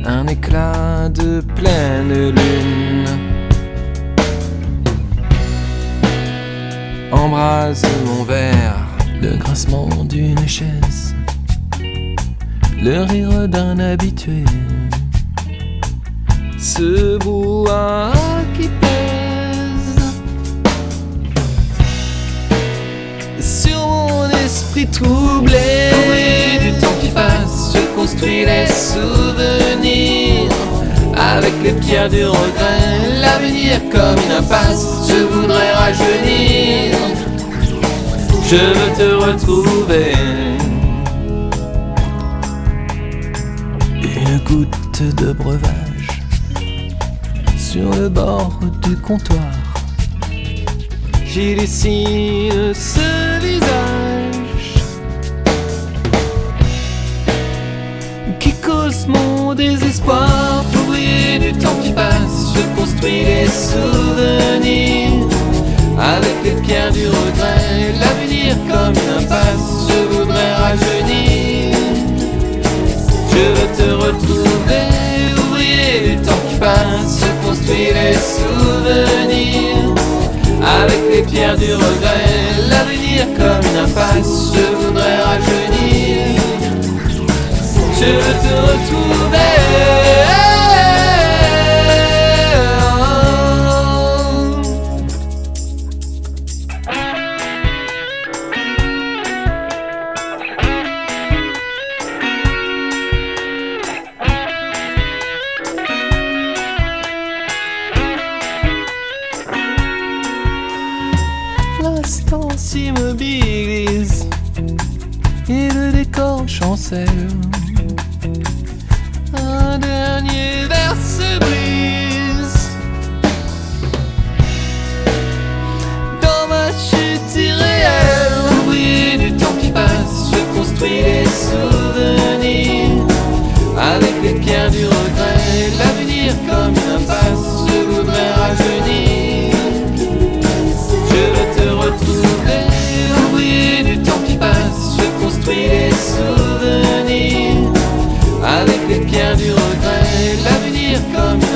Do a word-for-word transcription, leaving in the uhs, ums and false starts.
un éclat de pleine lune embrase mon verre, le grincement d'une chaise, le rire d'un habitué, ce brouhaha qui pèse sur mon esprit troublé. Oui, du temps qui passe, je construis les souvenirs avec les pierres du regret, l'avenir comme une impasse. Je voudrais rajeunir, je veux te retrouver. Une goutte de breuvage sur le bord du comptoir, j'y dessine ce visage qui cause mon désespoir. Oublié du temps qui passe, je construis les souvenirs avec les pierres du regret, l'avenir comme une impasse. Je voudrais rajeunir, je veux te retrouver. Ouvrier du temps qui passe, je construis les souvenirs avec les pierres du regret, l'avenir comme une impasse. Je voudrais rajeunir, je veux te retrouver. L'instant s'immobilise et le décor chancelle. Un dernier verre se brise dans ma chute irréelle. Oublié du temps qui passe, je construis les souvenirs avec les pierres du regret, l'avenir comme une impasse. Je voudrais rajeunir, je veux te retrouver. Oublié du temps qui passe, je construis les souvenirs avec les pierres du regret, l'avenir comme